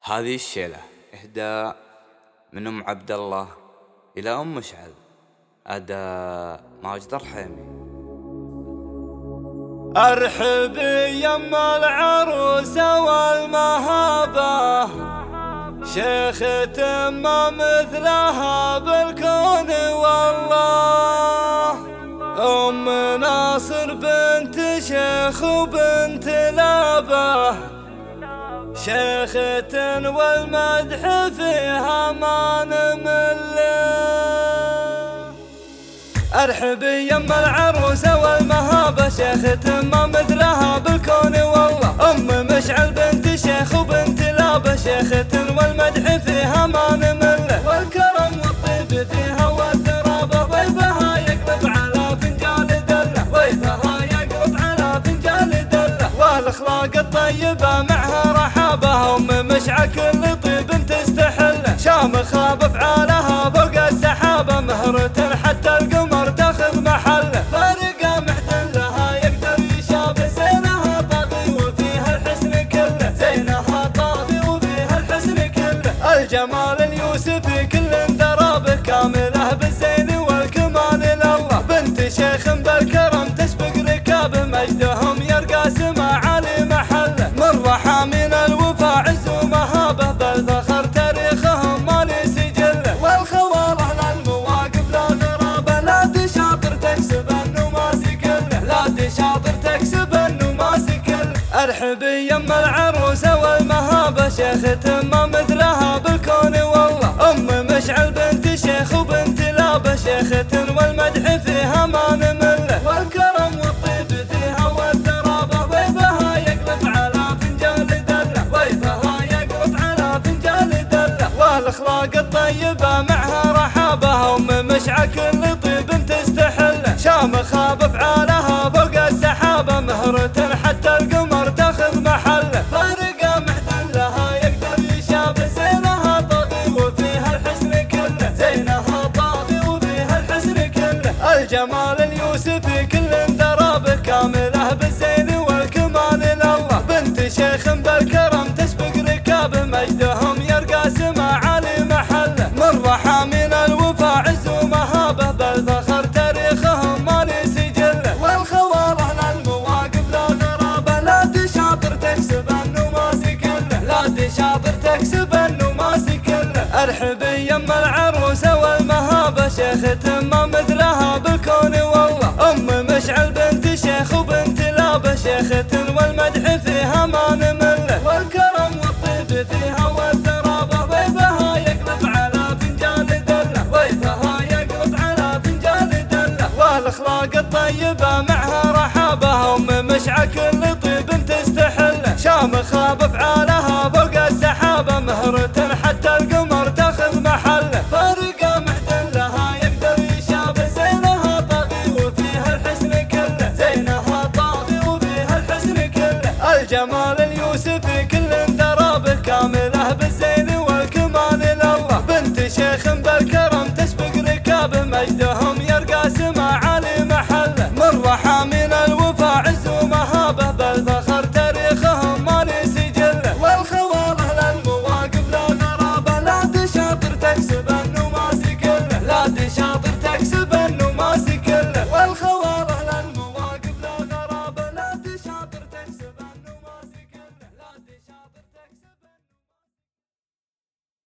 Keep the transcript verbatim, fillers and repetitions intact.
هذه الشيلة إهداء من أم عبد الله إلى أم مشعل، أداء ماجد الرحيمي. أرحب يم العروسة والمهابة، شيخة ما مثلها بالكون والله. أم ناصر بنت شيخ وبنت لابة، شيخة والمدح فيها ما نمل. أرحب يم العروسة والمهابة، شيخة ما مثلها بالكون والله. أم مشعل بنت شيخ وبنت لابة، شيخة والمدح فيها ما نمل. والكرم والطيب فيها والدرابة، ضيفها يقلب على فنجان دلة، ضيفها يقلب على فنجان دلة. والأخلاق الطيبة معها رحابة، أم مشعل كل طيب تستحله. شامخة بفعالها فوق السحابة، مهرة حتى القمر تاخذ محله. فارقة محتلها يقدر يشابه، زينها طاغي وفيها الحسن كله، زينها طاغي وفيها الحسن كله. الجمال اليوسفي كل درابه، كامله بالزين والكمال لله. بنت شيخ بالكرم تسبق ركابه، مجدهم يرقى سما عالي محله. من رحى من الوفا عز ومهابه، بالفخر تاريخهم مالي سجله. والخوار على المواقف لا غرابه، لا تشاطر تكسب النماسي كله، لا تشاطر تكسب النماسي كله. أرحب يم العروسة والمهابة، شيخة ما مثلها بالكون والله. أم مشعل بنت شيخ وبنت لابة، شيخة والمدح فيها ما نمل. والكرم والطيب فيها والدرابة، ضيفها يقلب على فنجان دلة، ضيفها يقلب على فنجان دلة. والأخلاق الطيبة معها رحابة، أم مشعل كل طيب تستحله. شامخة بفعالها فوق السحابة، مهرة حتى القمر تاخذ محله. فارقة محتلها يقدر يشابه، زينها طاغي وفيها الحسن كله، زينها طاغي وفيها الحسن كله. الجمال اليوسفي كل درابه، كامله بالزين والكمال لله. بنت شيخ بالكرم تسبق ركابه، مجدهم يرقى سما عالي محله. من رحى من الوفا عز ومهابه، بالفخر تاريخهم مالي سجله. والخوار على المواقف لا غرابه، لا تشاطر تكسب النماسي كله، لا تشاطر تكسب النماسي كله. أرحب يم العروسة والمهابة، شيخة ما مثلها بالكون والله. أم مشعل بنت شيخ وبنت لابة، شيخة والمدح فيها ما نمل. والكرم والطيب فيها والدرابة، ضيفها يقلب على فنجان دلة، ضيفها يقلب على فنجان دلة. والأخلاق الطيبة معها رحابة، أم مشعل كل طيب تستحله. شامخة بفعالها فوق السحابة، مهرة حتى القمر تاخذ محله. فارقة محتلها يقدر يشابه، زينها طاغي وفيها الحسن كله، زينها طاغي وفيها الحسن كله. الجمال اليوسفي كل درابه، كامل